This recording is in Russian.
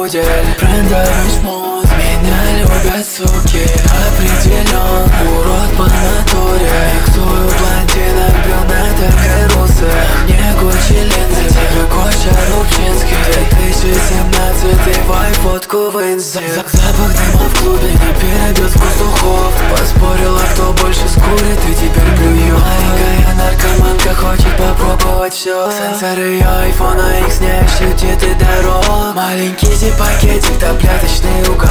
пудель. Брендовый смут, меня любят суки. Определен, урод по натуре. Миксую блондинок, брюнеток и русых. Мне Гуччи линзы, тебе Костя Рубчинский. 2017, вайп, фотку в инсте. Запах дыма в клубе не перебьет вкус духов. Поспорила, кто больше скурит и теперь плюет. Маленькая наркоманка хочет попробовать все. Сенсоры ее айфона X не ощутит и дорог. Маленький зип-пакетик, таблеточный укол.